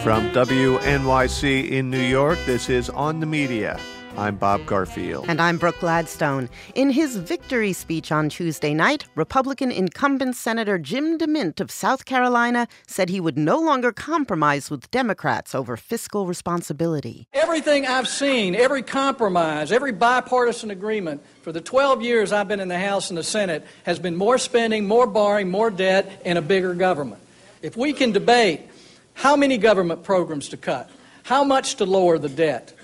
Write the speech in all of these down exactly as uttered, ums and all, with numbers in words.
From W N Y C in New York, this is On the Media. I'm Bob Garfield. And I'm Brooke Gladstone. In his victory speech on Tuesday night, Republican incumbent Senator Jim DeMint of South Carolina said he would no longer compromise with Democrats over fiscal responsibility. Everything I've seen, every compromise, every bipartisan agreement for the twelve years I've been in the House and the Senate has been more spending, more borrowing, more debt, and a bigger government. If we can debate how many government programs to cut, how much to lower the debt,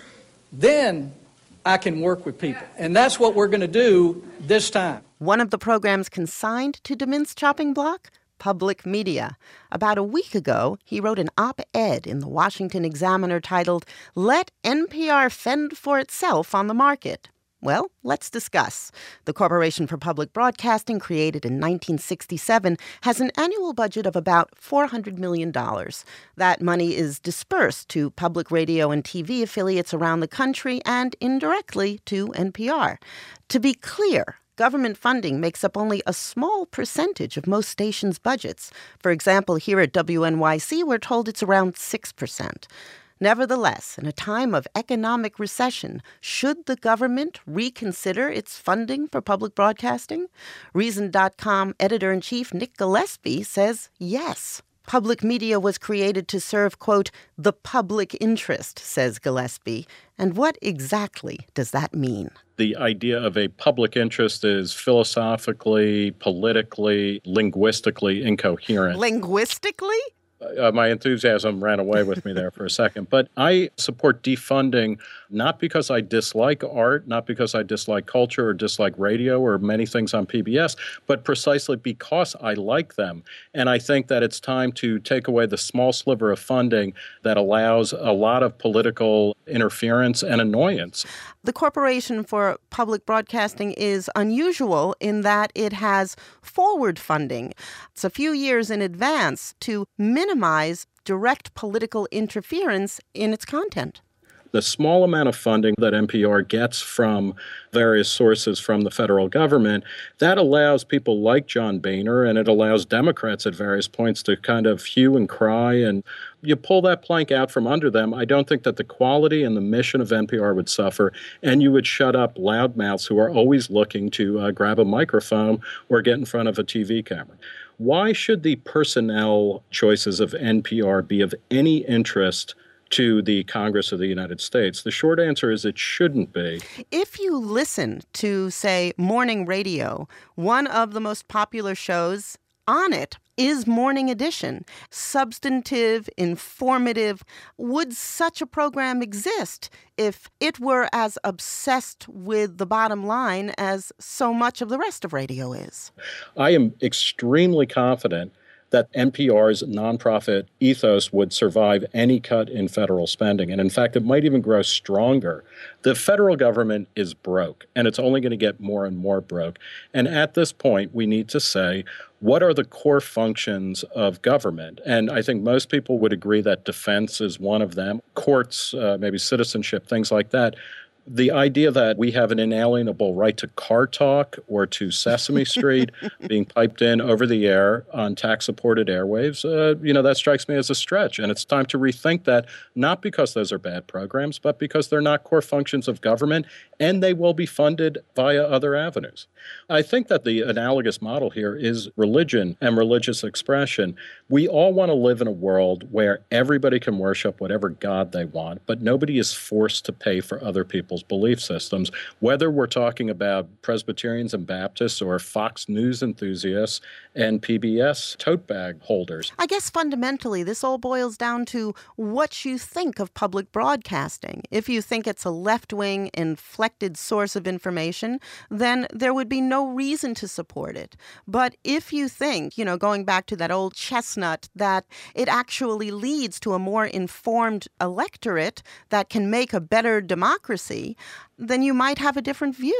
then I can work with people. And that's what we're going to do this time. One of the programs consigned to DeMint's chopping block? Public media. About a week ago, he wrote an op-ed in the Washington Examiner titled, "Let N P R Fend for Itself on the Market." Well, let's discuss. The Corporation for Public Broadcasting, created in nineteen sixty-seven, has an annual budget of about four hundred million dollars. That money is dispersed to public radio and T V affiliates around the country and indirectly to N P R. To be clear, government funding makes up only a small percentage of most stations' budgets. For example, here at W N Y C, we're told it's around six percent. Nevertheless, in a time of economic recession, should the government reconsider its funding for public broadcasting? Reason dot com editor-in-chief Nick Gillespie says yes. Public media was created to serve, quote, the public interest, says Gillespie. And what exactly does that mean? The idea of a public interest is philosophically, politically, linguistically incoherent. Linguistically? Uh, my enthusiasm ran away with me there for a second. But I support defunding not because I dislike art, not because I dislike culture or dislike radio or many things on P B S, but precisely because I like them. And I think that it's time to take away the small sliver of funding that allows a lot of political interference and annoyance. The Corporation for Public Broadcasting is unusual in that it has forward funding. It's a few years in advance to minimize direct political interference in its content. The small amount of funding that N P R gets from various sources from the federal government, that allows people like John Boehner, and it allows Democrats at various points to kind of hue and cry, and you pull that plank out from under them. I don't think that the quality and the mission of N P R would suffer, and you would shut up loudmouths who are always looking to uh, grab a microphone or get in front of a T V camera. Why should the personnel choices of N P R be of any interest to the Congress of the United States? The short answer is it shouldn't be. If you listen to, say, morning radio, one of the most popular shows on it is Morning Edition. Substantive, informative. Would such a program exist if it were as obsessed with the bottom line as so much of the rest of radio is? I am extremely confident that N P R's nonprofit ethos would survive any cut in federal spending. And in fact, it might even grow stronger. The federal government is broke, and it's only going to get more and more broke. And at this point, we need to say, what are the core functions of government? And I think most people would agree that defense is one of them, courts, uh, maybe citizenship, things like that. The idea that we have an inalienable right to car talk or to Sesame Street being piped in over the air on tax-supported airwaves, uh, you know, that strikes me as a stretch. And it's time to rethink that, not because those are bad programs, but because they're not core functions of government, and they will be funded via other avenues. I think that the analogous model here is religion and religious expression. We all want to live in a world where everybody can worship whatever God they want, but nobody is forced to pay for other people's belief systems, whether we're talking about Presbyterians and Baptists or Fox News enthusiasts and P B S tote bag holders. I guess fundamentally, this all boils down to what you think of public broadcasting. If you think it's a left-wing, inflected source of information, then there would be no reason to support it. But if you think, you know, going back to that old chestnut, that it actually leads to a more informed electorate that can make a better democracy, then you might have a different view.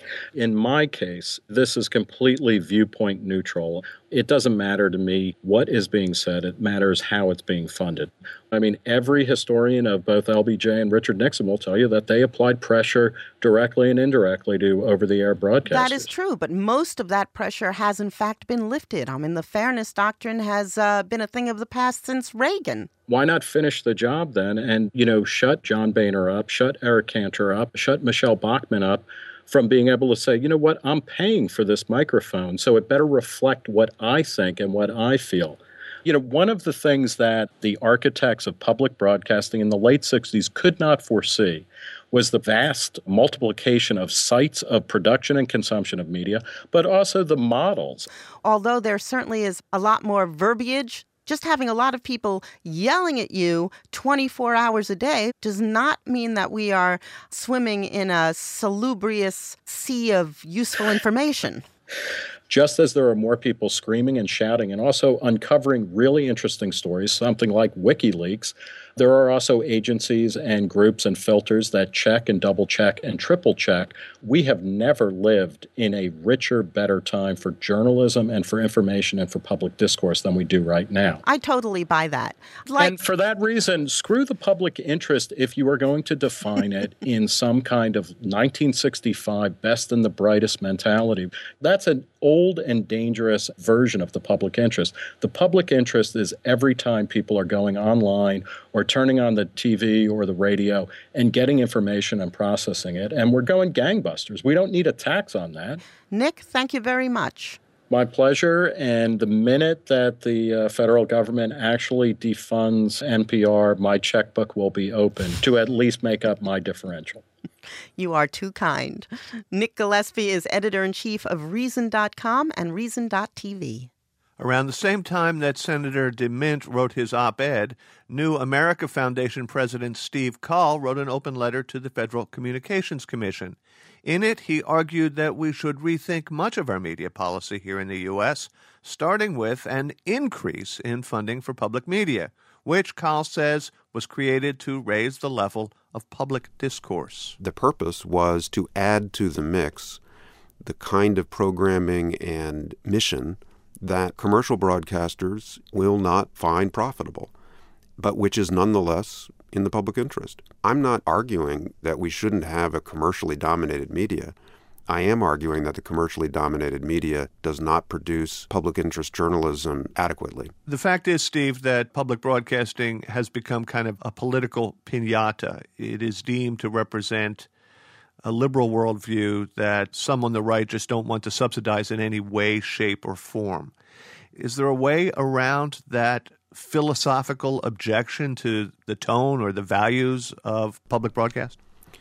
In my case, this is completely viewpoint neutral. It doesn't matter to me what is being said. It matters how it's being funded. I mean, every historian of both L B J and Richard Nixon will tell you that they applied pressure directly and indirectly to over-the-air broadcasters. That is true, but most of that pressure has in fact been lifted. I mean, the fairness doctrine has uh, been a thing of the past since Reagan. Why not finish the job then and, you know, shut John Boehner up, shut Eric Cantor up, shut Michelle Bachmann up from being able to say, you know what, I'm paying for this microphone, so it better reflect what I think and what I feel. You know, one of the things that the architects of public broadcasting in the late sixties could not foresee was the vast multiplication of sites of production and consumption of media, but also the models. Although there certainly is a lot more verbiage, just having a lot of people yelling at you twenty-four hours a day does not mean that we are swimming in a salubrious sea of useful information. Just as there are more people screaming and shouting and also uncovering really interesting stories, something like WikiLeaks, there are also agencies and groups and filters that check and double check and triple check. We have never lived in a richer, better time for journalism and for information and for public discourse than we do right now. I totally buy that. Like- and for that reason, screw the public interest if you are going to define it in some kind of nineteen sixty-five best and the brightest mentality. That's an old and dangerous version of the public interest. The public interest is every time people are going online or turning on the T V or the radio and getting information and processing it. And we're going gangbusters. We don't need a tax on that. Nick, thank you very much. My pleasure. And the minute that the uh, federal government actually defunds N P R, my checkbook will be open to at least make up my differential. You are too kind. Nick Gillespie is editor-in-chief of Reason dot com and Reason dot T V. Around the same time that Senator DeMint wrote his op-ed, New America Foundation President Steve Coll wrote an open letter to the Federal Communications Commission. In it, he argued that we should rethink much of our media policy here in the U S, starting with an increase in funding for public media, which Coll says was created to raise the level of public discourse. The purpose was to add to the mix the kind of programming and mission that commercial broadcasters will not find profitable, but which is nonetheless in the public interest. I'm not arguing that we shouldn't have a commercially dominated media. I am arguing that the commercially dominated media does not produce public interest journalism adequately. The fact is, Steve, that public broadcasting has become kind of a political piñata. It is deemed to represent a liberal worldview that some on the right just don't want to subsidize in any way, shape, or form. Is there a way around that philosophical objection to the tone or the values of public broadcast?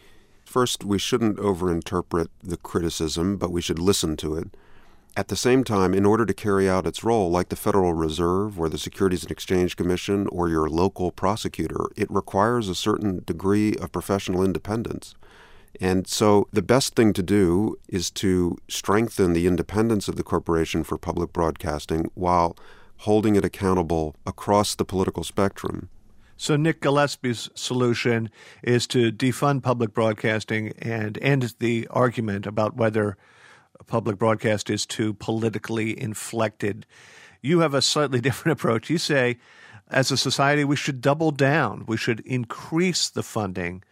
First, we shouldn't overinterpret the criticism, but we should listen to it. At the same time, in order to carry out its role, like the Federal Reserve or the Securities and Exchange Commission or your local prosecutor, it requires a certain degree of professional independence. And so the best thing to do is to strengthen the independence of the Corporation for Public Broadcasting while holding it accountable across the political spectrum. So Nick Gillespie's solution is to defund public broadcasting and end the argument about whether public broadcast is too politically inflected. You have a slightly different approach. You say, as a society, we should double down. We should increase the funding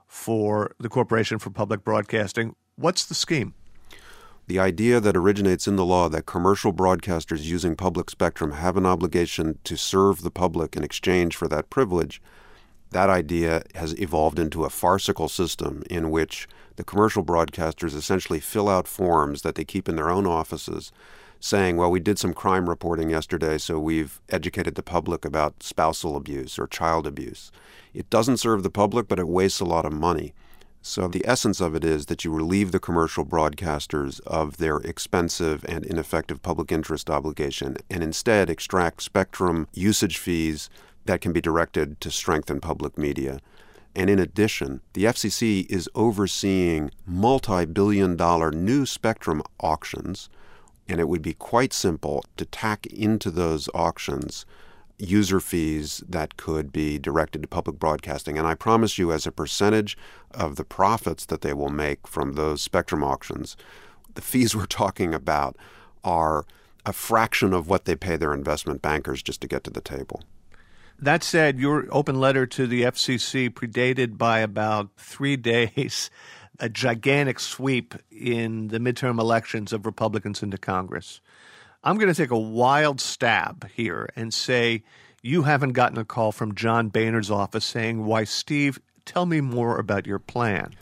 for the Corporation for Public Broadcasting. What's the scheme? The idea that originates in the law that commercial broadcasters using public spectrum have an obligation to serve the public in exchange for that privilege, that idea has evolved into a farcical system in which the commercial broadcasters essentially fill out forms that they keep in their own offices saying, well, we did some crime reporting yesterday, so we've educated the public about spousal abuse or child abuse. It doesn't serve the public, but it wastes a lot of money. So the essence of it is that you relieve the commercial broadcasters of their expensive and ineffective public interest obligation and instead extract spectrum usage fees that can be directed to strengthen public media. And in addition, the F C C is overseeing multi-billion dollar new spectrum auctions, and it would be quite simple to tack into those auctions user fees that could be directed to public broadcasting. And I promise you, as a percentage of the profits that they will make from those spectrum auctions, the fees we're talking about are a fraction of what they pay their investment bankers just to get to the table. That said, your open letter to the F C C predated by about three days a gigantic sweep in the midterm elections of Republicans into Congress. I'm going to take a wild stab here and say you haven't gotten a call from John Boehner's office saying, "Why, Steve, tell me more about your plan."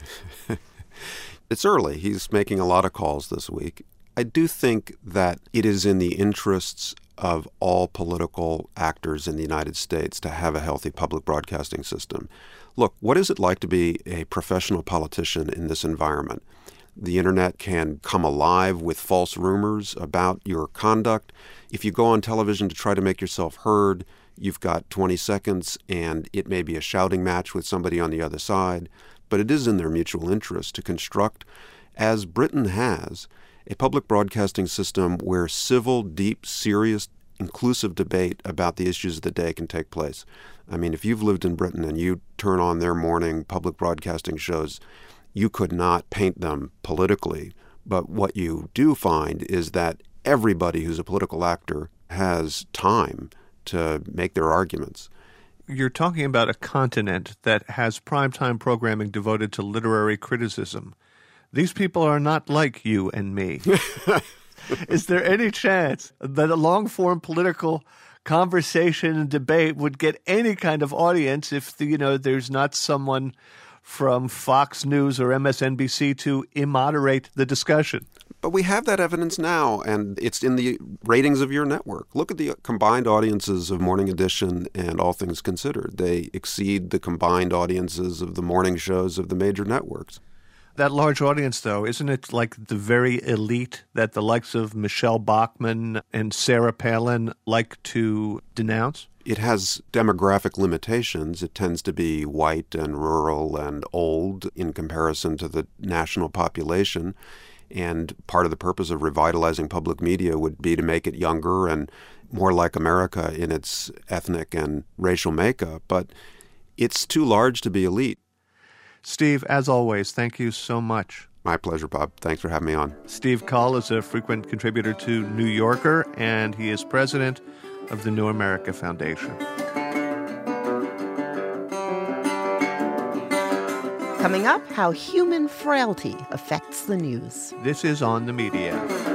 It's early. He's making a lot of calls this week. I do think that it is in the interests of all political actors in the United States to have a healthy public broadcasting system. Look, what is it like to be a professional politician in this environment? The internet can come alive with false rumors about your conduct. If you go on television to try to make yourself heard, you've got twenty seconds and it may be a shouting match with somebody on the other side. But it is in their mutual interest to construct, as Britain has, a public broadcasting system where civil, deep, serious, inclusive debate about the issues of the day can take place. I mean, if you've lived in Britain and you turn on their morning public broadcasting shows, you could not paint them politically. But what you do find is that everybody who's a political actor has time to make their arguments. You're talking about a continent that has primetime programming devoted to literary criticism. These people are not like you and me. Is there any chance that a long-form political conversation and debate would get any kind of audience if, the, you know, there's not someone from Fox News or M S N B C to immoderate the discussion? But we have that evidence now, and it's in the ratings of your network. Look at the combined audiences of Morning Edition and All Things Considered. They exceed the combined audiences of the morning shows of the major networks. That large audience, though, isn't it like the very elite that the likes of Michelle Bachmann and Sarah Palin like to denounce? It has demographic limitations. It tends to be white and rural and old in comparison to the national population. And part of the purpose of revitalizing public media would be to make it younger and more like America in its ethnic and racial makeup. But it's too large to be elite. Steve, as always, thank you so much. My pleasure, Bob. Thanks for having me on. Steve Cull is a frequent contributor to New Yorker, and he is president of the New America Foundation. Coming up, how human frailty affects the news. This is On the Media.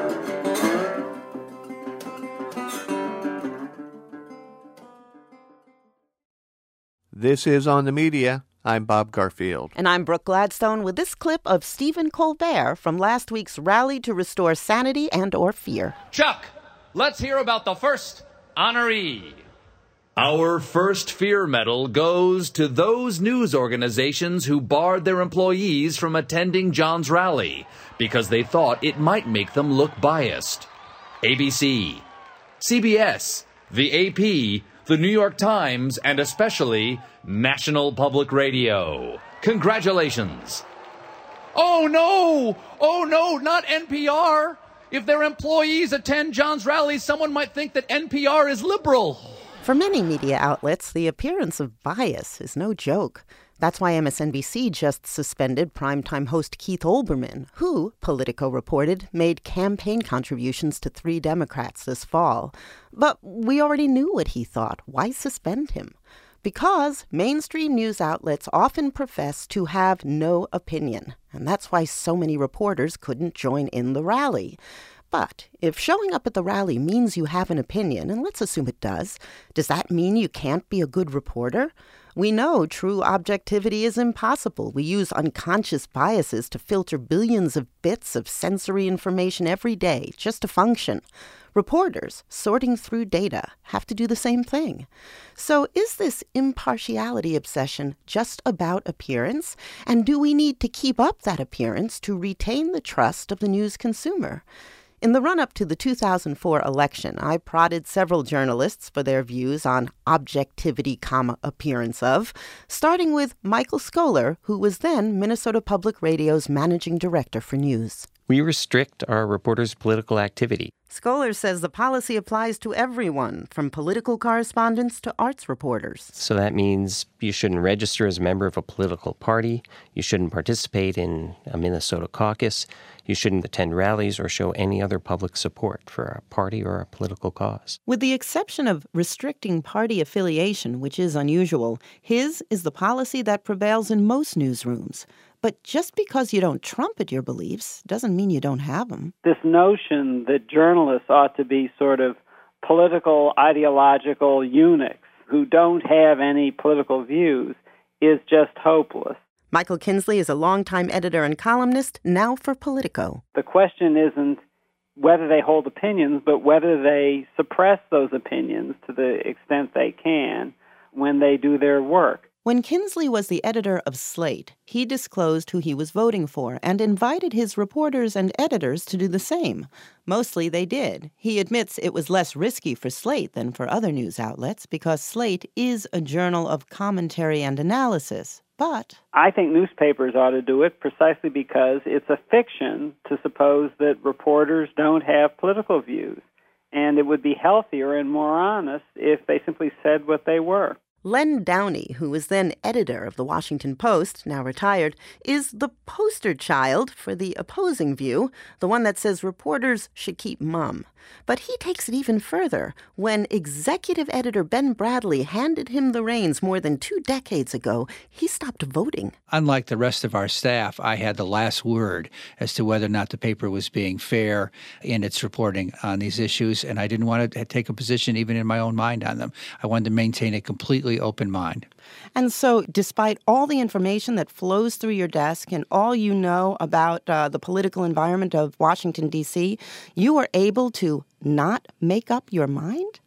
This is On the Media. I'm Bob Garfield. And I'm Brooke Gladstone with this clip of Stephen Colbert from last week's rally to restore sanity and or fear. Chuck, let's hear about the first honoree. Our first fear medal goes to those news organizations who barred their employees from attending John's rally because they thought it might make them look biased. A B C, C B S, the A P, the New York Times, and especially National Public Radio. Congratulations. Oh, no! Oh, no, not N P R! If their employees attend John's rally, someone might think that N P R is liberal. For many media outlets, the appearance of bias is no joke. That's why M S N B C just suspended primetime host Keith Olbermann, who, Politico reported, made campaign contributions to three Democrats this fall. But we already knew what he thought. Why suspend him? Because mainstream news outlets often profess to have no opinion, and that's why so many reporters couldn't join in the rally. But if showing up at the rally means you have an opinion, and let's assume it does, does that mean you can't be a good reporter? We know true objectivity is impossible. We use unconscious biases to filter billions of bits of sensory information every day just to function. Reporters, sorting through data, have to do the same thing. So is this impartiality obsession just about appearance? And do we need to keep up that appearance to retain the trust of the news consumer? In the run-up to the two thousand four election, I prodded several journalists for their views on objectivity, comma, appearance of, starting with Michael Scholar, who was then Minnesota Public Radio's managing director for news. We restrict our reporters' political activity. Scholar says the policy applies to everyone, from political correspondents to arts reporters. So that means you shouldn't register as a member of a political party, you shouldn't participate in a Minnesota caucus, you shouldn't attend rallies or show any other public support for a party or a political cause. With the exception of restricting party affiliation, which is unusual, his is the policy that prevails in most newsrooms. But just because you don't trumpet your beliefs doesn't mean you don't have them. This notion that journalists ought to be sort of political, ideological eunuchs who don't have any political views is just hopeless. Michael Kinsley is a longtime editor and columnist, now for Politico. The question isn't whether they hold opinions, but whether they suppress those opinions to the extent they can when they do their work. When Kinsley was the editor of Slate, he disclosed who he was voting for and invited his reporters and editors to do the same. Mostly they did. He admits it was less risky for Slate than for other news outlets because Slate is a journal of commentary and analysis. But I think newspapers ought to do it precisely because it's a fiction to suppose that reporters don't have political views. And it would be healthier and more honest if they simply said what they were. Len Downey, who was then editor of The Washington Post, now retired, is the poster child for the opposing view, the one that says reporters should keep mum. But he takes it even further. When executive editor Ben Bradley handed him the reins more than two decades ago, he stopped voting. Unlike the rest of our staff, I had the last word as to whether or not the paper was being fair in its reporting on these issues, and I didn't want to take a position even in my own mind on them. I wanted to maintain a completely open mind. And so despite all the information that flows through your desk and all you know about uh, the political environment of Washington, D C, you are able to not make up your mind?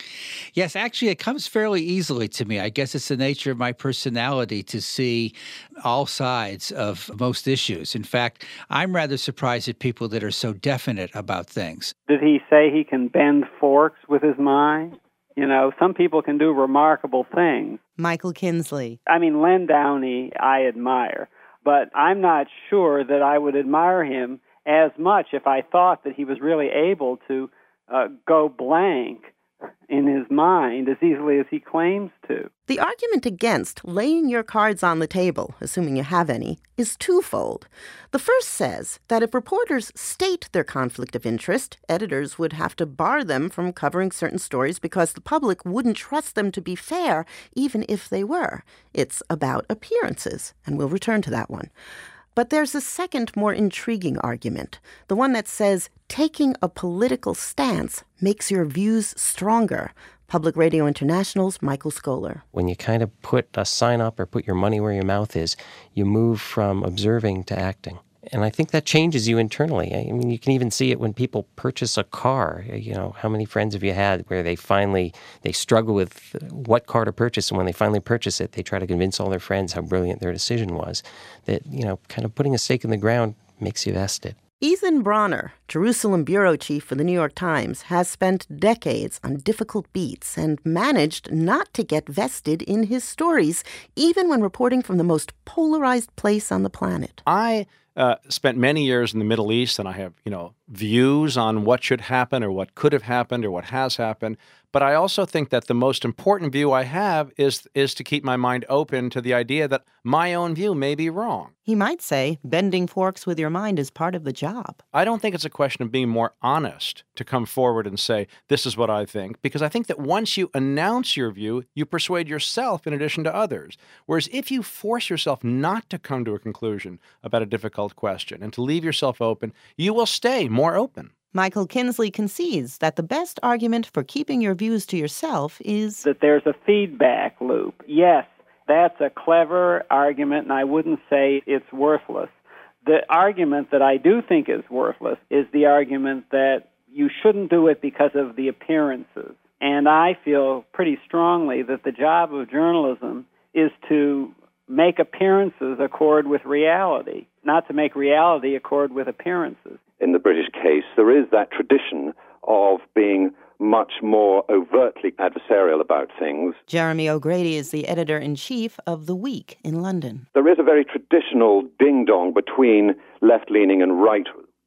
Yes, actually, it comes fairly easily to me. I guess it's the nature of my personality to see all sides of most issues. In fact, I'm rather surprised at people that are so definite about things. Did he say he can bend forks with his mind? You know, some people can do remarkable things. Michael Kinsley. I mean, Len Downey, I admire. But I'm not sure that I would admire him as much if I thought that he was really able to uh, go blank in his mind as easily as he claims to. The argument against laying your cards on the table, assuming you have any, is twofold. The first says that if reporters state their conflict of interest, editors would have to bar them from covering certain stories because the public wouldn't trust them to be fair, even if they were. It's about appearances, and we'll return to that one. But there's a second, more intriguing argument, the one that says taking a political stance makes your views stronger. Public Radio International's Michael Scholar. When you kind of put a sign up or put your money where your mouth is, you move from observing to acting. And I think that changes you internally. I mean, you can even see it when people purchase a car. You know, how many friends have you had where they finally, they struggle with what car to purchase, and when they finally purchase it, they try to convince all their friends how brilliant their decision was. That, you know, kind of putting a stake in the ground makes you vested. Ethan Bronner, Jerusalem bureau chief for the New York Times, has spent decades on difficult beats and managed not to get vested in his stories, even when reporting from the most polarized place on the planet. I uh, spent many years in the Middle East, and I have, you know, views on what should happen or what could have happened or what has happened. But I also think that the most important view I have is is to keep my mind open to the idea that my own view may be wrong. He might say bending forks with your mind is part of the job. I don't think it's a question of being more honest to come forward and say, this is what I think, because I think that once you announce your view, you persuade yourself in addition to others. Whereas if you force yourself not to come to a conclusion about a difficult question and to leave yourself open, you will stay more open. Michael Kinsley concedes that the best argument for keeping your views to yourself is that there's a feedback loop. Yes, that's a clever argument, and I wouldn't say it's worthless. The argument that I do think is worthless is the argument that you shouldn't do it because of the appearances. And I feel pretty strongly that the job of journalism is to make appearances accord with reality, not to make reality accord with appearances. In the British case, there is that tradition of being much more overtly adversarial about things. Jeremy O'Grady is the editor-in-chief of The Week in London. There is a very traditional ding-dong between left-leaning and right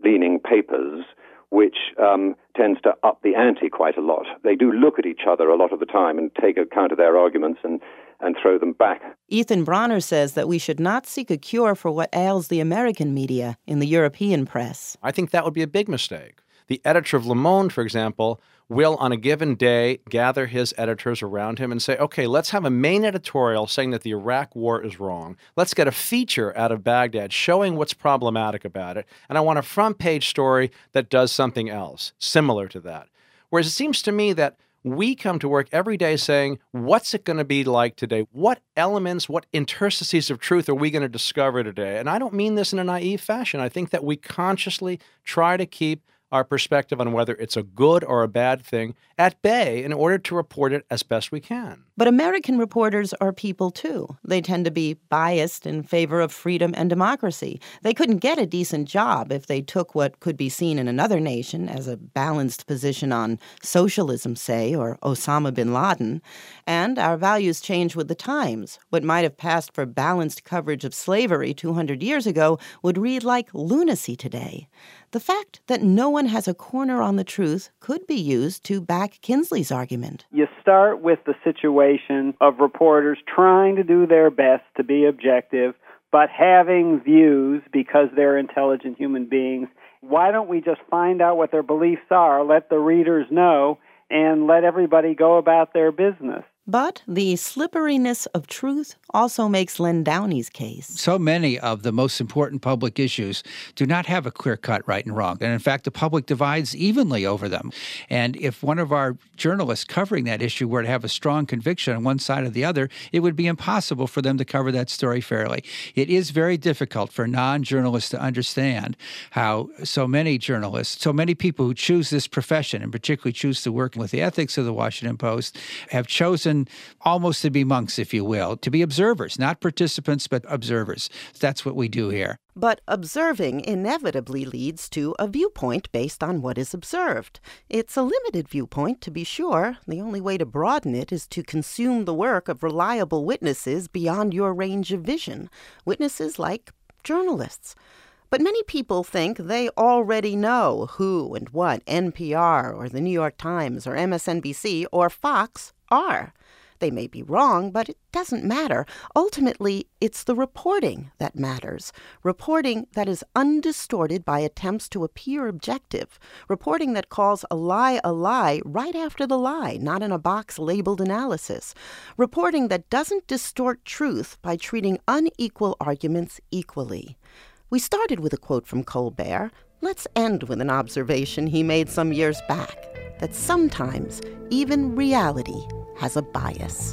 leaning papers, which um, tends to up the ante quite a lot. They do look at each other a lot of the time and take account of their arguments and, and throw them back. Ethan Bronner says that we should not seek a cure for what ails the American media in the European press. I think that would be a big mistake. The editor of Le Monde, for example, will on a given day gather his editors around him and say, okay, let's have a main editorial saying that the Iraq war is wrong. Let's get a feature out of Baghdad showing what's problematic about it. And I want a front page story that does something else similar to that. Whereas it seems to me that we come to work every day saying, what's it going to be like today? What elements, what interstices of truth are we going to discover today? And I don't mean this in a naive fashion. I think that we consciously try to keep our perspective on whether it's a good or a bad thing at bay in order to report it as best we can. But American reporters are people, too. They tend to be biased in favor of freedom and democracy. They couldn't get a decent job if they took what could be seen in another nation as a balanced position on socialism, say, or Osama bin Laden. And our values change with the times. What might have passed for balanced coverage of slavery two hundred years ago would read like lunacy today. The fact that no one has a corner on the truth could be used to back Kinsley's argument. You start with the situation of reporters trying to do their best to be objective, but having views because they're intelligent human beings. Why don't we just find out what their beliefs are, let the readers know, and let everybody go about their business? But the slipperiness of truth also makes Len Downey's case. So many of the most important public issues do not have a clear-cut right and wrong. And in fact, the public divides evenly over them. And if one of our journalists covering that issue were to have a strong conviction on one side or the other, it would be impossible for them to cover that story fairly. It is very difficult for non-journalists to understand how so many journalists, so many people who choose this profession, and particularly choose to work with the ethics of the Washington Post, have chosen almost to be monks, if you will, to be observers, not participants, but observers. That's what we do here. But observing inevitably leads to a viewpoint based on what is observed. It's a limited viewpoint, to be sure. The only way to broaden it is to consume the work of reliable witnesses beyond your range of vision. Witnesses like journalists. But many people think they already know who and what N P R or the New York Times or M S N B C or Fox are. They may be wrong, but it doesn't matter. Ultimately, it's the reporting that matters. Reporting that is undistorted by attempts to appear objective. Reporting that calls a lie a lie right after the lie, not in a box labeled analysis. Reporting that doesn't distort truth by treating unequal arguments equally. We started with a quote from Colbert. Let's end with an observation he made some years back, that sometimes even reality has a bias.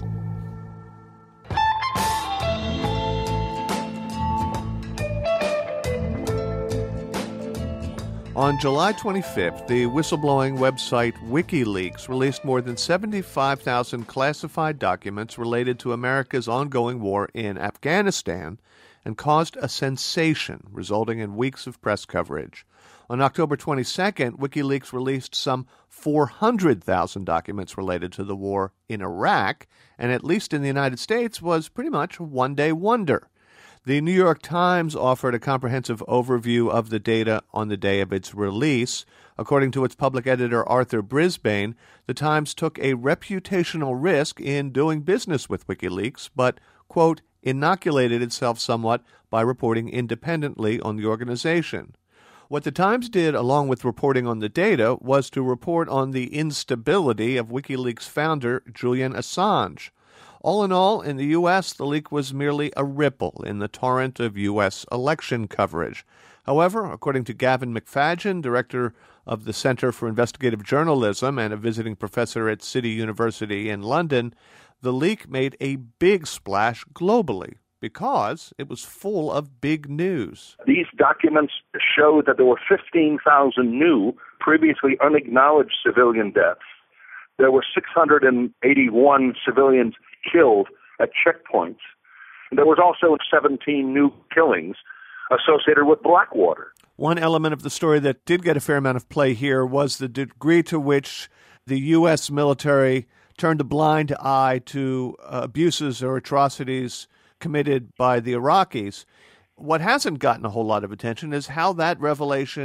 On July twenty-fifth, the whistleblowing website WikiLeaks released more than seventy-five thousand classified documents related to America's ongoing war in Afghanistan and caused a sensation, resulting in weeks of press coverage. On October twenty-second, WikiLeaks released some four hundred thousand documents related to the war in Iraq, and at least in the United States was pretty much a one-day wonder. The New York Times offered a comprehensive overview of the data on the day of its release. According to its public editor Arthur Brisbane, the Times took a reputational risk in doing business with WikiLeaks, but, quote, inoculated itself somewhat by reporting independently on the organization. What the Times did, along with reporting on the data, was to report on the instability of WikiLeaks founder Julian Assange. All in all, in the U S, the leak was merely a ripple in the torrent of U S election coverage. However, according to Gavin McFadgen, director of the Center for Investigative Journalism and a visiting professor at City University in London, the leak made a big splash globally because it was full of big news. These documents show that there were fifteen thousand new, previously unacknowledged civilian deaths. There were six hundred eighty-one civilians killed at checkpoints. And there was also seventeen new killings associated with Blackwater. One element of the story that did get a fair amount of play here was the degree to which the U S military turned a blind eye to uh, abuses or atrocities committed by the Iraqis. What hasn't gotten a whole lot of attention is how that revelation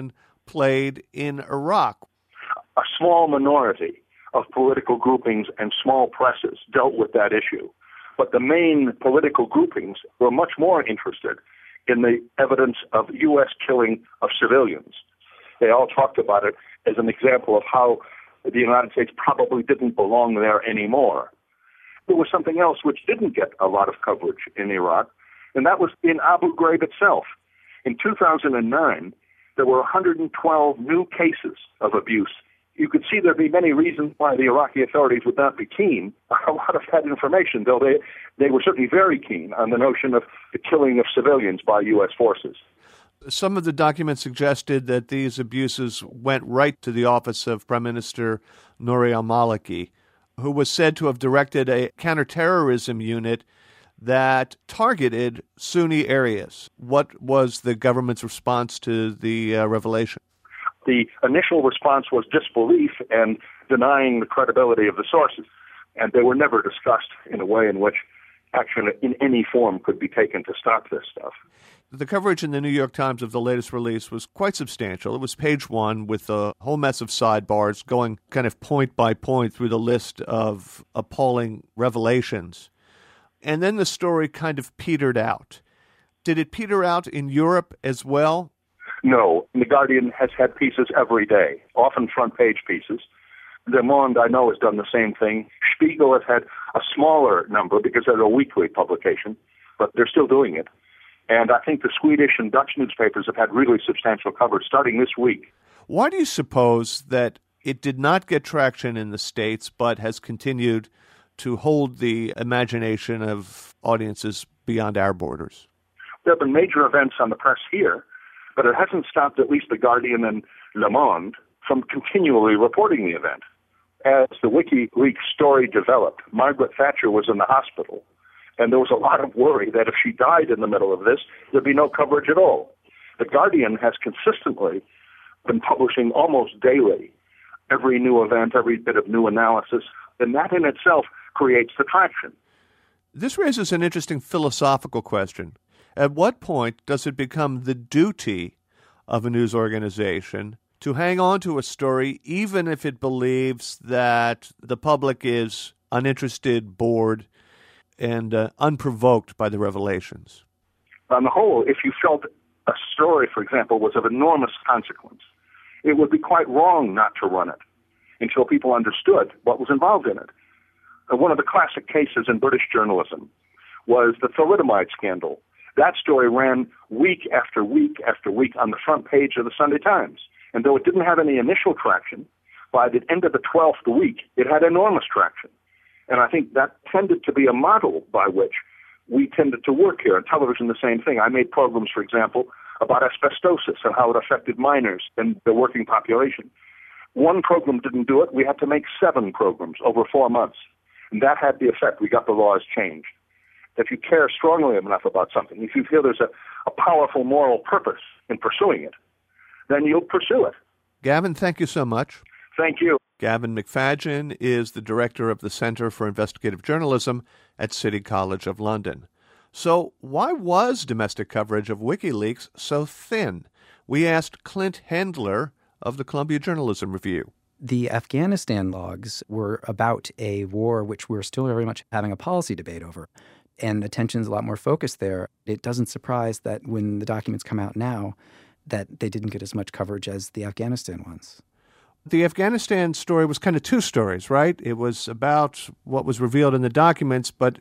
played in Iraq? A small minority of political groupings and small presses dealt with that issue. But the main political groupings were much more interested in the evidence of U S killing of civilians. They all talked about it as an example of how the United States probably didn't belong there anymore. There was something else which didn't get a lot of coverage in Iraq, and that was in Abu Ghraib itself. In two thousand nine, there were one hundred twelve new cases of abuse. You could see there'd be many reasons why the Iraqi authorities would not be keen on a lot of that information, though they, they were certainly very keen on the notion of the killing of civilians by U S forces. Some of the documents suggested that these abuses went right to the office of Prime Minister Nouri al-Maliki, who was said to have directed a counterterrorism unit that targeted Sunni areas. What was the government's response to the uh, revelation? The initial response was disbelief and denying the credibility of the sources, and they were never discussed in a way in which action in any form could be taken to stop this stuff. The coverage in the New York Times of the latest release was quite substantial. It was page one with a whole mess of sidebars going kind of point by point through the list of appalling revelations. And then the story kind of petered out. Did it peter out in Europe as well? No. The Guardian has had pieces every day, often front-page pieces. Le Monde, I know, has done the same thing. Spiegel has had a smaller number because they're a weekly publication, but they're still doing it. And I think the Swedish and Dutch newspapers have had really substantial coverage starting this week. Why do you suppose that it did not get traction in the States but has continued to hold the imagination of audiences beyond our borders? There have been major events on the press here, but it hasn't stopped at least the Guardian and Le Monde from continually reporting the event. As the WikiLeaks story developed, Margaret Thatcher was in the hospital, and there was a lot of worry that if she died in the middle of this, there'd be no coverage at all. The Guardian has consistently been publishing almost daily every new event, every bit of new analysis, and that in itself creates the traction. This raises an interesting philosophical question. At what point does it become the duty of a news organization to hang on to a story even if it believes that the public is uninterested, bored, and uh, unprovoked by the revelations? On the whole, if you felt a story, for example, was of enormous consequence, it would be quite wrong not to run it until people understood what was involved in it. And one of the classic cases in British journalism was the thalidomide scandal. That story ran week after week after week on the front page of the Sunday Times. And though it didn't have any initial traction, by the end of the twelfth week, it had enormous traction. And I think that tended to be a model by which we tended to work here. On television, the same thing. I made programs, for example, about asbestosis and how it affected minors and the working population. One program didn't do it. We had to make seven programs over four months. And that had the effect. We got the laws changed. If you care strongly enough about something, if you feel there's a, a powerful moral purpose in pursuing it, then you'll pursue it. Gavin, thank you so much. Thank you. Gavin McFadyen is the director of the Center for Investigative Journalism at City College of London. So why was domestic coverage of WikiLeaks so thin? We asked Clint Hendler of the Columbia Journalism Review. The Afghanistan logs were about a war which we're still very much having a policy debate over. And attention's a lot more focused there. It doesn't surprise that when the documents come out now, that they didn't get as much coverage as the Afghanistan ones. The Afghanistan story was kind of two stories, right? It was about what was revealed in the documents, but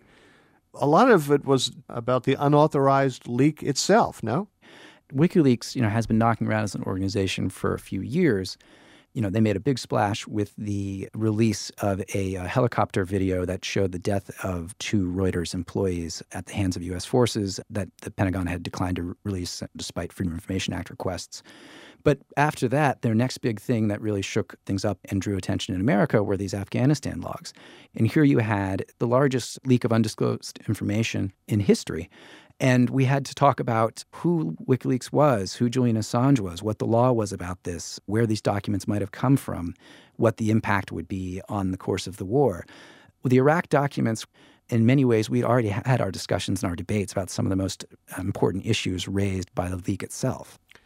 a lot of it was about the unauthorized leak itself, no? WikiLeaks, you know, has been knocking around as an organization for a few years. You know, they made a big splash with the release of a, a helicopter video that showed the death of two Reuters employees at the hands of U S forces that the Pentagon had declined to release despite Freedom of Information Act requests. But after that, their next big thing that really shook things up and drew attention in America were these Afghanistan logs. And here you had the largest leak of undisclosed information in history. And we had to talk about who WikiLeaks was, who Julian Assange was, what the law was about this, where these documents might have come from, what the impact would be on the course of the war. With the Iraq documents, in many ways, we'd already had our discussions and our debates about some of the most important issues raised by the leak itself.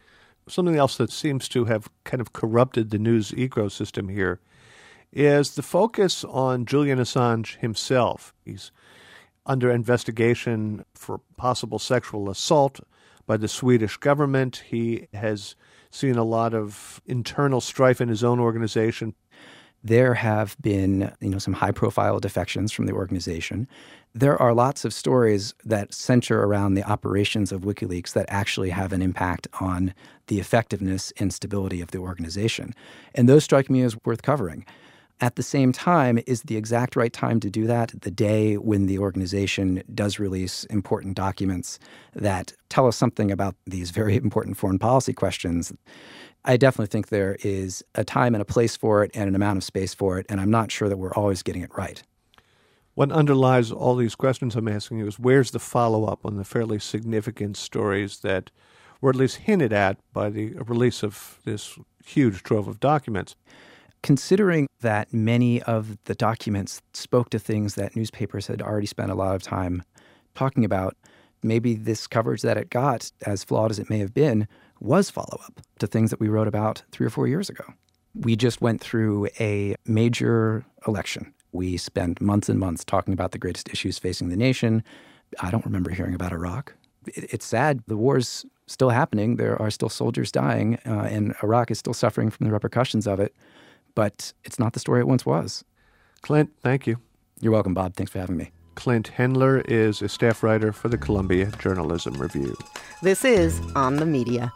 something else that seems to have kind of corrupted the news ecosystem here is the focus on Julian Assange himself. He's under investigation for possible sexual assault by the Swedish government. He has seen a lot of internal strife in his own organization. There have been, you know, some high-profile defections from the organization. There are lots of stories that center around the operations of WikiLeaks that actually have an impact on the effectiveness and stability of the organization. And those strike me as worth covering. At the same time, is the exact right time to do that the day when the organization does release important documents that tell us something about these very important foreign policy questions? I definitely think there is a time and a place for it and an amount of space for it, and I'm not sure that we're always getting it right. What underlies all these questions I'm asking you is where's the follow-up on the fairly significant stories that were at least hinted at by the release of this huge trove of documents? Considering that many of the documents spoke to things that newspapers had already spent a lot of time talking about, maybe this coverage that it got, as flawed as it may have been, was follow-up to things that we wrote about three or four years ago. We just went through a major election. We spent months and months talking about the greatest issues facing the nation. I don't remember hearing about Iraq. It's sad. The war's still happening. There are still soldiers dying, uh, and Iraq is still suffering from the repercussions of it. But it's not the story it once was. Clint, thank you. You're welcome, Bob. Thanks for having me. Clint Hendler is a staff writer for the Columbia Journalism Review. This is On the Media.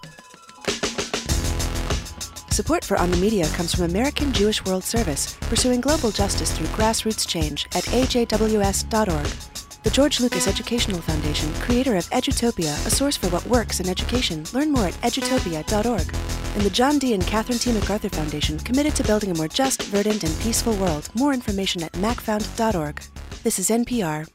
Support for On the Media comes from American Jewish World Service, pursuing global justice through grassroots change at A J W S dot org. The George Lucas Educational Foundation, creator of Edutopia, a source for what works in education. Learn more at edutopia dot org. And the John D. and Catherine T. MacArthur Foundation, committed to building a more just, verdant, and peaceful world. More information at mac found dot org. This is N P R.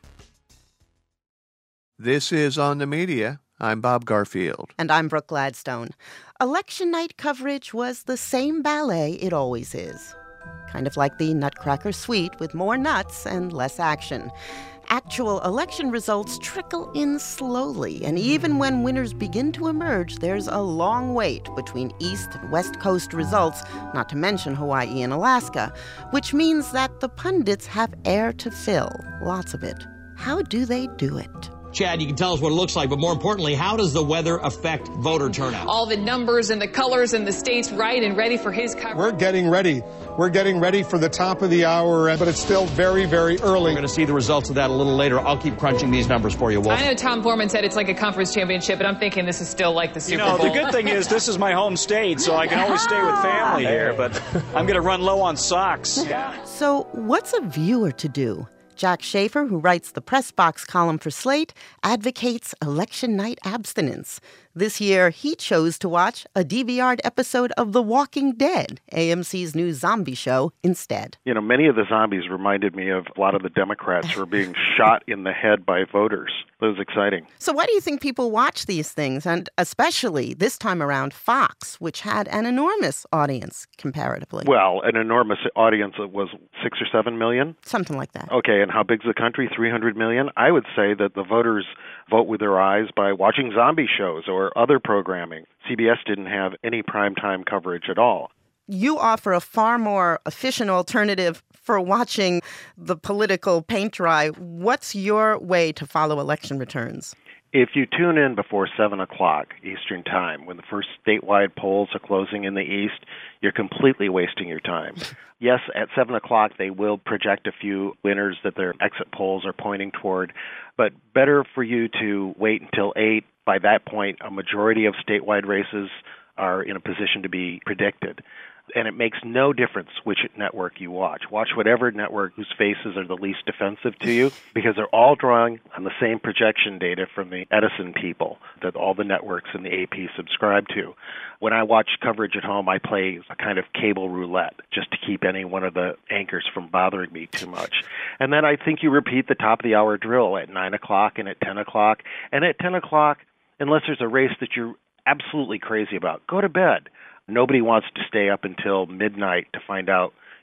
This is On the Media. I'm Bob Garfield. And I'm Brooke Gladstone. Election night coverage was the same ballet it always is. Kind of like the Nutcracker Suite with more nuts and less action. Actual election results trickle in slowly, and even when winners begin to emerge, there's a long wait between East and West Coast results, not to mention Hawaii and Alaska, which means that the pundits have air to fill, lots of it. How do they do it? Chad, you can tell us what it looks like, but more importantly, how does the weather affect voter turnout? All the numbers and the colors and the states right and ready for his coverage. We're getting ready. We're getting ready for the top of the hour, but it's still very, very early. We're going to see the results of that a little later. I'll keep crunching these numbers for you, Wolf. I know Tom Foreman said it's like a conference championship, but I'm thinking this is still like the Super you know, Bowl. The good thing is this is my home state, so I can always stay with family here, but I'm going to run low on socks. Yeah. So what's a viewer to do? Jack Schaefer, who writes the Press Box column for Slate, advocates election night abstinence. This year, he chose to watch a D V R'd episode of The Walking Dead, A M C's new zombie show, instead. You know, many of the zombies reminded me of a lot of the Democrats who are being shot in the head by voters. That was exciting. So why do you think people watch these things, and especially this time around Fox, which had an enormous audience comparatively? Well, an enormous audience. It was six or seven million? Something like that. Okay, and how big's the country? three hundred million? I would say that the voters vote with their eyes by watching zombie shows or other programming. C B S didn't have any primetime coverage at all. You offer a far more efficient alternative for watching the political paint dry. What's your way to follow election returns? If you tune in before seven o'clock Eastern Time, when the first statewide polls are closing in the East, you're completely wasting your time. Yes, at seven o'clock they will project a few winners that their exit polls are pointing toward, but better for you to wait until eight. By that point, a majority of statewide races are in a position to be predicted. And it makes no difference which network you watch. Watch whatever network whose faces are the least offensive to you, because they're all drawing on the same projection data from the Edison people that all the networks in the A P subscribe to. When I watch coverage at home, I play a kind of cable roulette just to keep any one of the anchors from bothering me too much. And then I think you repeat the top of the hour drill at nine o'clock and at ten o'clock. And at ten o'clock, unless there's a race that you're absolutely crazy about, go to bed. Nobody wants to stay up until midnight to find out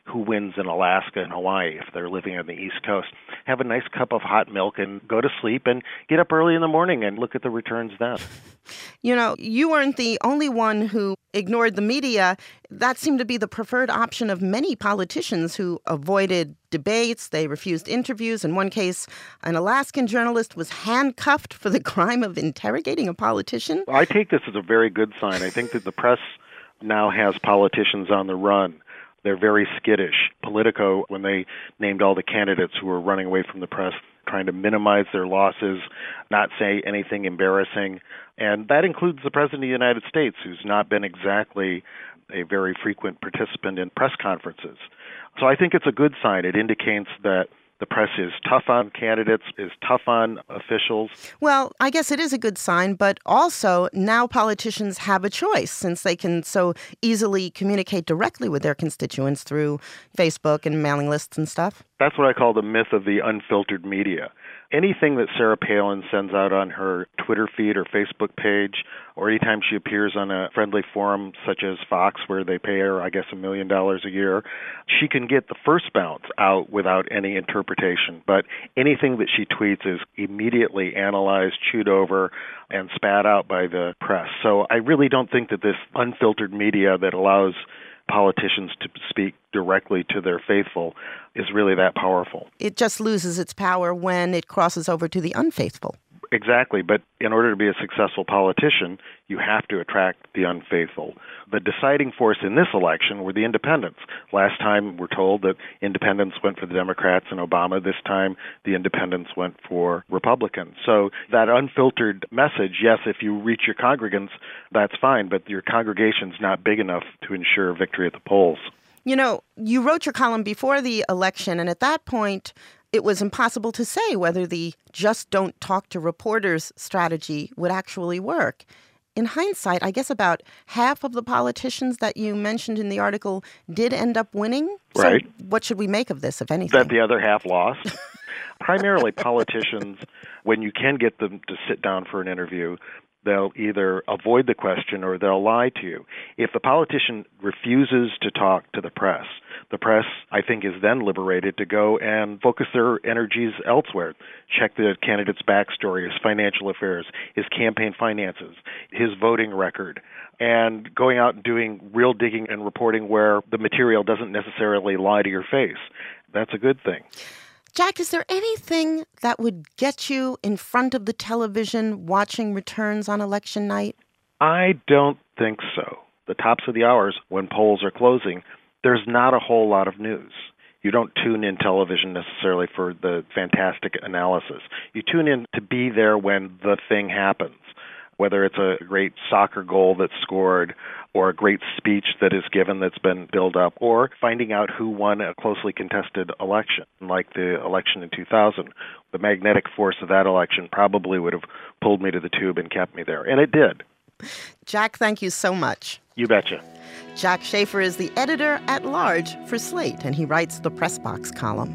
who wins in Alaska and Hawaii if they're living on the East Coast. Have a nice cup of hot milk and go to sleep and get up early in the morning and look at the returns then. You know, you weren't the only one who ignored the media. That seemed to be the preferred option of many politicians who avoided debates. They refused interviews. In one case, an Alaskan journalist was handcuffed for the crime of interrogating a politician. I take this as a very good sign. I think that the press now has politicians on the run. They're very skittish. Politico, when they named all the candidates who were running away from the press, trying to minimize their losses, not say anything embarrassing. And that includes the President of the United States, who's not been exactly a very frequent participant in press conferences. So I think it's a good sign. It indicates that the press is tough on candidates, is tough on officials. Well, I guess it is a good sign, but also now politicians have a choice since they can so easily communicate directly with their constituents through Facebook and mailing lists and stuff. That's what I call the myth of the unfiltered media. Anything that Sarah Palin sends out on her Twitter feed or Facebook page, or anytime she appears on a friendly forum such as Fox, where they pay her, I guess, a million dollars a year, she can get the first bounce out without any interpretation. But anything that she tweets is immediately analyzed, chewed over, and spat out by the press. So I really don't think that this unfiltered media that allows politicians to speak directly to their faithful is really that powerful. It just loses its power when it crosses over to the unfaithful. Exactly, but in order to be a successful politician, you have to attract the unfaithful. The deciding force in this election were the independents. Last time we're told that independents went for the Democrats and Obama. This time the independents went for Republicans. So that unfiltered message, yes, if you reach your congregants, that's fine, but your congregation's not big enough to ensure victory at the polls. You know, you wrote your column before the election, and at that point, it was impossible to say whether the just don't talk to reporters strategy would actually work. In hindsight, I guess about half of the politicians that you mentioned in the article did end up winning. Right. So what should we make of this, if anything? That the other half lost. Primarily politicians, when you can get them to sit down for an interview, they'll either avoid the question or they'll lie to you. If the politician refuses to talk to the press, the press, I think, is then liberated to go and focus their energies elsewhere. Check the candidate's backstory, his financial affairs, his campaign finances, his voting record, and going out and doing real digging and reporting where the material doesn't necessarily lie to your face. That's a good thing. Jack, is there anything that would get you in front of the television watching returns on election night? I don't think so. The tops of the hours, when polls are closing, there's not a whole lot of news. You don't tune in television necessarily for the fantastic analysis. You tune in to be there when the thing happens, whether it's a great soccer goal that's scored or a great speech that is given that's been built up, or finding out who won a closely contested election, like the election in two thousand. The magnetic force of that election probably would have pulled me to the tube and kept me there, and it did. Jack, thank you so much. You betcha. Jack Schafer is the editor-at-large for Slate, and he writes the Press Box column.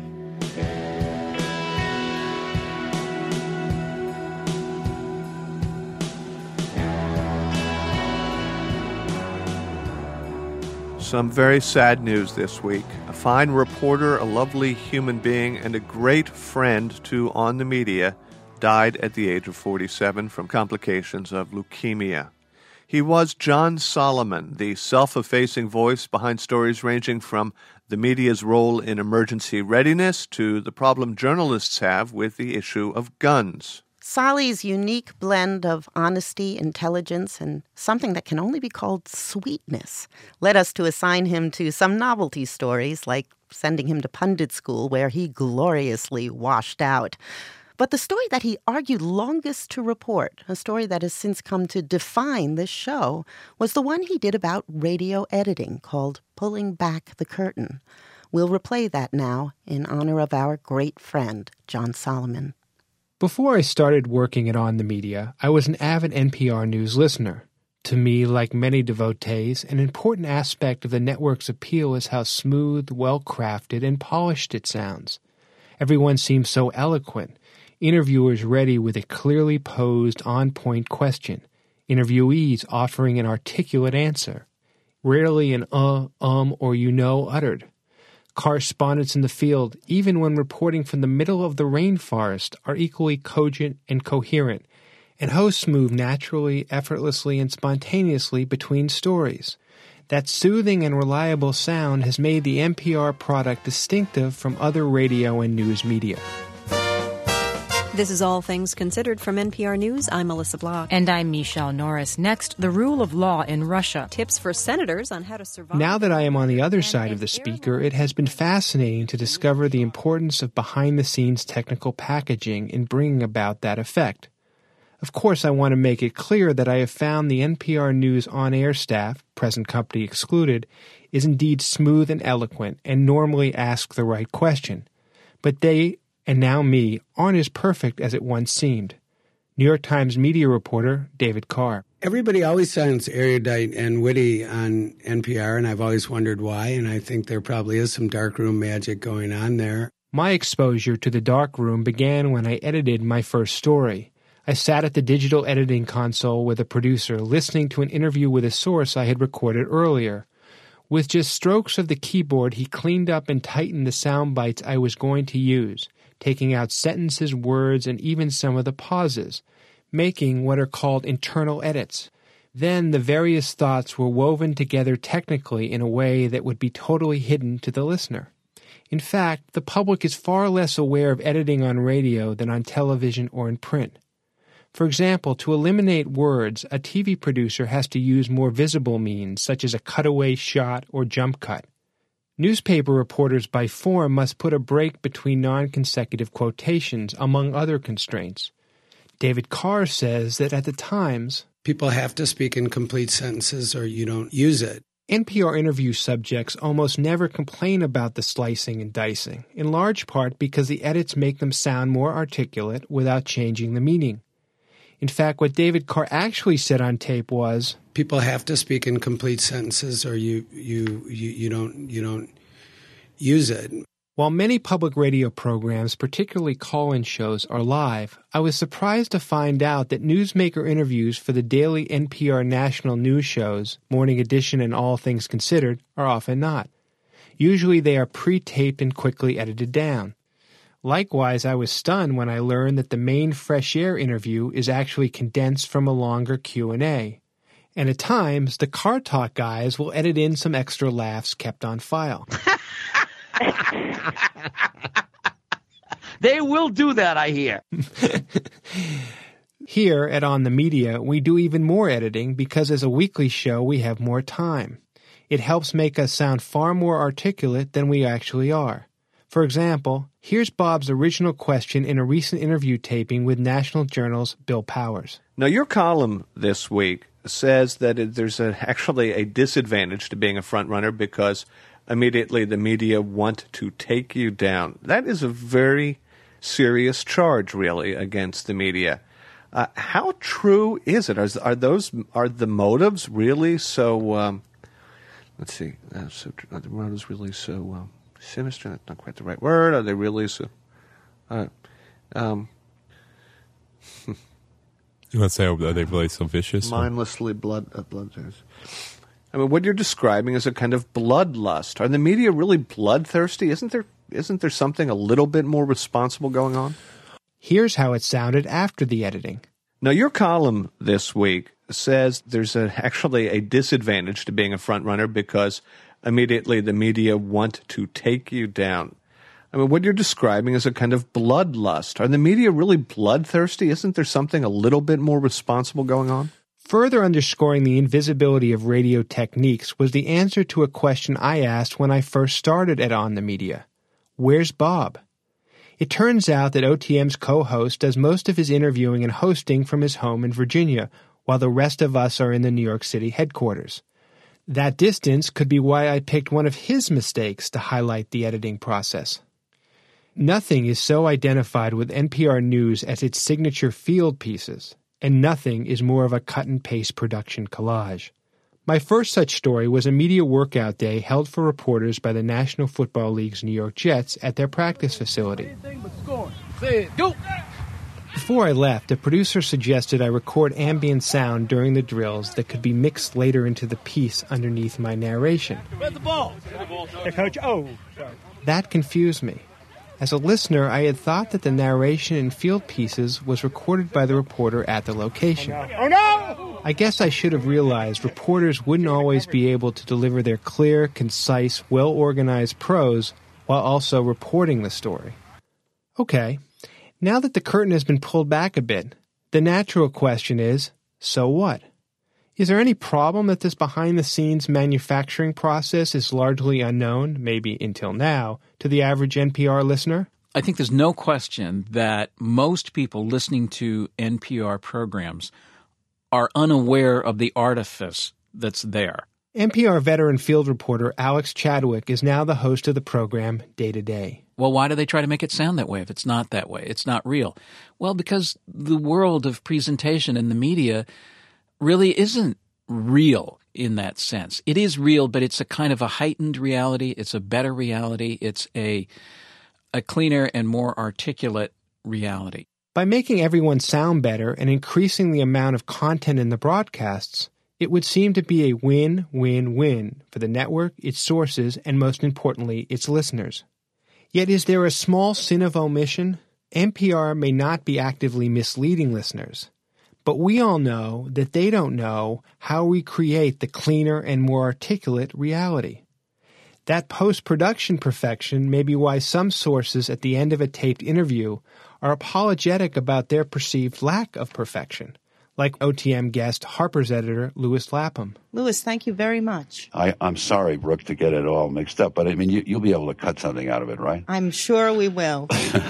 Some very sad news this week. A fine reporter, a lovely human being, and a great friend to On the Media died at the age of forty-seven from complications of leukemia. He was John Solomon, the self-effacing voice behind stories ranging from the media's role in emergency readiness to the problem journalists have with the issue of guns. Solly's unique blend of honesty, intelligence, and something that can only be called sweetness led us to assign him to some novelty stories, like sending him to pundit school where he gloriously washed out. But the story that he argued longest to report, a story that has since come to define this show, was the one he did about radio editing called Pulling Back the Curtain. We'll replay that now in honor of our great friend, John Solomon. Before I started working at On the Media, I was an avid N P R News listener. To me, like many devotees, an important aspect of the network's appeal is how smooth, well-crafted, and polished it sounds. Everyone seems so eloquent, interviewers ready with a clearly posed, on-point question, interviewees offering an articulate answer, rarely an uh, um, or you know uttered. Correspondents in the field, even when reporting from the middle of the rainforest, are equally cogent and coherent, and hosts move naturally, effortlessly, and spontaneously between stories. That soothing and reliable sound has made the N P R product distinctive from other radio and news media. This is All Things Considered from N P R News. I'm Melissa Block. And I'm Michelle Norris. Next, the rule of law in Russia. Tips for senators on how to survive. Now that I am on the other side of the speaker, it has been fascinating to discover the importance of behind-the-scenes technical packaging in bringing about that effect. Of course, I want to make it clear that I have found the N P R News on-air staff, present company excluded, is indeed smooth and eloquent and normally ask the right question. But they, and now me, aren't as perfect as it once seemed. New York Times media reporter David Carr. Everybody always sounds erudite and witty on N P R, and I've always wondered why, and I think there probably is some darkroom magic going on there. My exposure to the darkroom began when I edited my first story. I sat at the digital editing console with a producer listening to an interview with a source I had recorded earlier. With just strokes of the keyboard, he cleaned up and tightened the sound bites I was going to use, taking out sentences, words, and even some of the pauses, making what are called internal edits. Then the various thoughts were woven together technically in a way that would be totally hidden to the listener. In fact, the public is far less aware of editing on radio than on television or in print. For example, to eliminate words, a T V producer has to use more visible means, such as a cutaway shot or jump cut. Newspaper reporters by form must put a break between non-consecutive quotations, among other constraints. David Carr says that at the Times, people have to speak in complete sentences or you don't use it. N P R interview subjects almost never complain about the slicing and dicing, in large part because the edits make them sound more articulate without changing the meaning. In fact, what David Carr actually said on tape was, people have to speak in complete sentences or you you you, you don't you don't use it. While many public radio programs, particularly call-in shows, are live, I was surprised to find out that newsmaker interviews for the daily N P R national news shows, Morning Edition and All Things Considered, are often not. Usually they are pre-taped and quickly edited down. Likewise, I was stunned when I learned that the main Fresh Air interview is actually condensed from a longer Q and A. And at times, the Car Talk guys will edit in some extra laughs kept on file. They will do that, I hear. Here at On the Media, we do even more editing because as a weekly show, we have more time. It helps make us sound far more articulate than we actually are. For example, here's Bob's original question in a recent interview taping with National Journal's Bill Powers. Now, your column this week says that it, there's a, actually a disadvantage to being a frontrunner because immediately the media want to take you down. That is a very serious charge, really, against the media. Uh, how true is it? Are, are those are the motives really so? Um, let's see. Uh, so are the motives really so um, sinister? That's not quite the right word. Are they really so? Uh, um, you want to say, are they really so vicious? Mindlessly blood uh, bloodthirsty. I mean, what you're describing is a kind of bloodlust. Are the media really bloodthirsty? Isn't there isn't there something a little bit more responsible going on? Here's how it sounded after the editing. Now, your column this week says there's a, actually a disadvantage to being a frontrunner because immediately the media want to take you down. I mean, what you're describing is a kind of bloodlust. Are the media really bloodthirsty? Isn't there something a little bit more responsible going on? Further underscoring the invisibility of radio techniques was the answer to a question I asked when I first started at On the Media. Where's Bob? It turns out that O T M's co-host does most of his interviewing and hosting from his home in Virginia, while the rest of us are in the New York City headquarters. That distance could be why I picked one of his mistakes to highlight the editing process. Nothing is so identified with N P R News as its signature field pieces, and nothing is more of a cut-and-paste production collage. My first such story was a media workout day held for reporters by the National Football League's New York Jets at their practice facility. Say it, go! Before I left, a producer suggested I record ambient sound during the drills that could be mixed later into the piece underneath my narration. Where's the ball? Yeah, Coach. Oh, sorry. That confused me. As a listener, I had thought that the narration in field pieces was recorded by the reporter at the location. Oh, no! Oh, no! I guess I should have realized reporters wouldn't always be able to deliver their clear, concise, well-organized prose while also reporting the story. Okay, now that the curtain has been pulled back a bit, the natural question is, so what? Is there any problem that this behind-the-scenes manufacturing process is largely unknown, maybe until now, to the average N P R listener? I think there's no question that most people listening to N P R programs are unaware of the artifice that's there. N P R veteran field reporter Alex Chadwick is now the host of the program Day to Day. Well, why do they try to make it sound that way if it's not that way? It's not real. Well, because the world of presentation and the media really isn't real in that sense. It is real, but it's a kind of a heightened reality. It's a better reality. It's a a cleaner and more articulate reality. By making everyone sound better and increasing the amount of content in the broadcasts, it would seem to be a win-win-win for the network, its sources, and most importantly, its listeners. Yet is there a small sin of omission? N P R may not be actively misleading listeners, but we all know that they don't know how we create the cleaner and more articulate reality. That post-production perfection may be why some sources at the end of a taped interview are apologetic about their perceived lack of perfection, like O T M guest Harper's editor Louis Lapham. Louis, thank you very much. I, I'm sorry, Brooke, to get it all mixed up, but I mean, you, you'll be able to cut something out of it, right? I'm sure we will.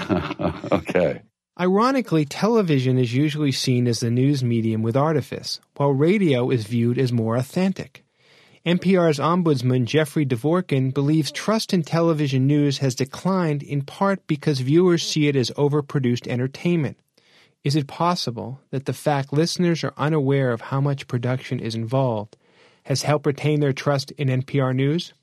Okay. Ironically, television is usually seen as the news medium with artifice, while radio is viewed as more authentic. N P R's ombudsman Jeffrey Dvorkin believes trust in television news has declined in part because viewers see it as overproduced entertainment. Is it possible that the fact listeners are unaware of how much production is involved has helped retain their trust in N P R News?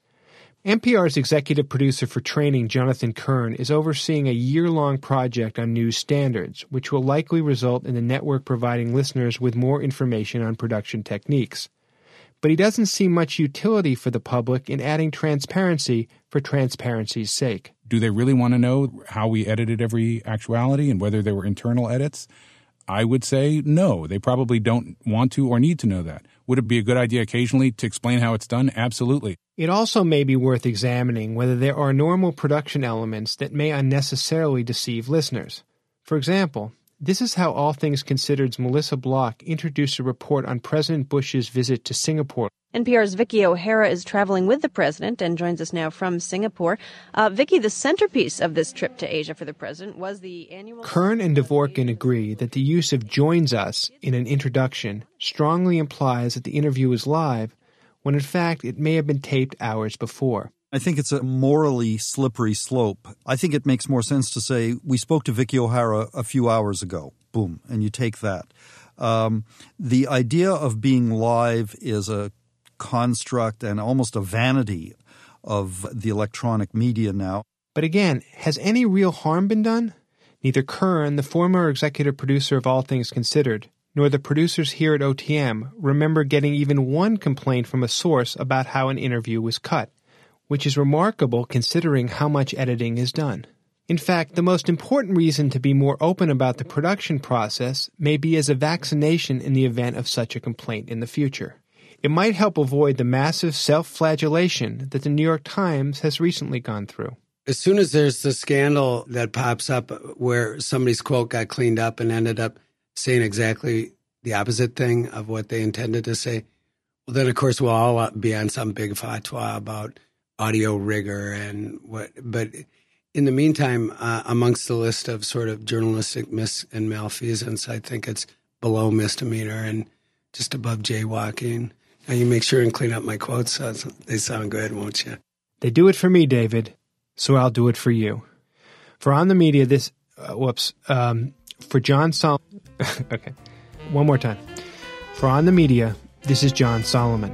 N P R's executive producer for training, Jonathan Kern, is overseeing a year-long project on news standards, which will likely result in the network providing listeners with more information on production techniques. But he doesn't see much utility for the public in adding transparency for transparency's sake. Do they really want to know how we edited every actuality and whether there were internal edits? I would say no. They probably don't want to or need to know that. Would it be a good idea occasionally to explain how it's done? Absolutely. It also may be worth examining whether there are normal production elements that may unnecessarily deceive listeners. For example, this is how All Things Considered's Melissa Block introduced a report on President Bush's visit to Singapore. N P R's Vicky O'Hara is traveling with the president and joins us now from Singapore. Uh, Vicky, the centerpiece of this trip to Asia for the president was the annual... Kern and Dvorkin agree that the use of joins us in an introduction strongly implies that the interview is live, when in fact it may have been taped hours before. I think it's a morally slippery slope. I think it makes more sense to say, we spoke to Vicky O'Hara a few hours ago. Boom. And you take that. Um, the idea of being live is a construct and almost a vanity of the electronic media now. But again, has any real harm been done? Neither Kern, the former executive producer of All Things Considered, nor the producers here at O T M remember getting even one complaint from a source about how an interview was cut, which is remarkable considering how much editing is done. In fact, the most important reason to be more open about the production process may be as a vaccination in the event of such a complaint in the future. It might help avoid the massive self-flagellation that the New York Times has recently gone through. As soon as there's the scandal that pops up where somebody's quote got cleaned up and ended up saying exactly the opposite thing of what they intended to say, well, then, of course, we'll all be on some big fatwa about audio rigor and what. But in the meantime, uh, amongst the list of sort of journalistic mis and malfeasance, I think it's below misdemeanor and just above jaywalking. Now you make sure and clean up my quotes so they sound good, won't you? They do it for me, David, so I'll do it for you. For On the Media, this, uh, whoops, um, for John Sol... okay, one more time. For On the Media, this is John Solomon.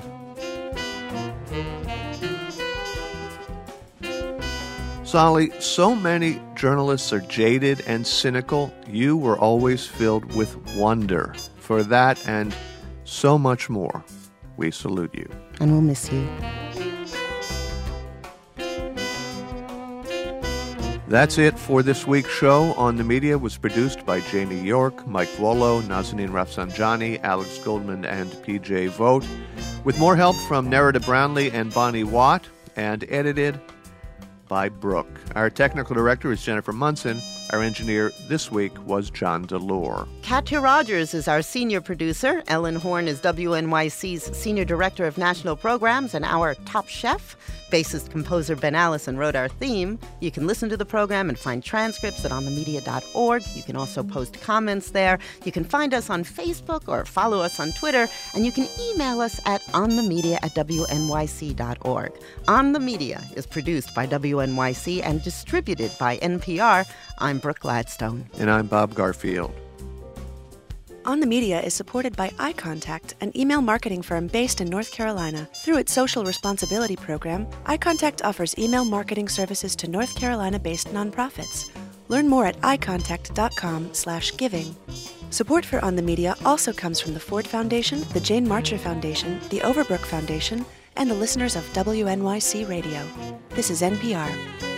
Solly, so many journalists are jaded and cynical, you were always filled with wonder. For that and so much more, we salute you. And we'll miss you. That's it for this week's show. On the Media was produced by Jamie York, Mike Vuolo, Nazanin Rafsanjani, Alex Goldman, and P J Vogt, with more help from Nerida Brownlee and Bonnie Watt, and edited by Brooke. Our technical director is Jennifer Munson. Our engineer this week was John DeLore. Katya Rogers is our senior producer. Ellen Horn is W N Y C's senior director of national programs and our top chef. Bassist composer Ben Allison wrote our theme. You can listen to the program and find transcripts at on the media dot org. You can also post comments there. You can find us on Facebook or follow us on Twitter. And you can email us at onthemedia at W N Y C dot org. On the Media is produced by W N Y C and distributed by N P R. I'm Brooke Gladstone. And I'm Bob Garfield. On the Media is supported by iContact, an email marketing firm based in North Carolina. Through its social responsibility program, iContact offers email marketing services to North Carolina-based nonprofits. Learn more at icontact.com slash giving. Support for On the Media also comes from the Ford Foundation, the Jane Marcher Foundation, the Overbrook Foundation, and the listeners of W N Y C Radio. This is N P R.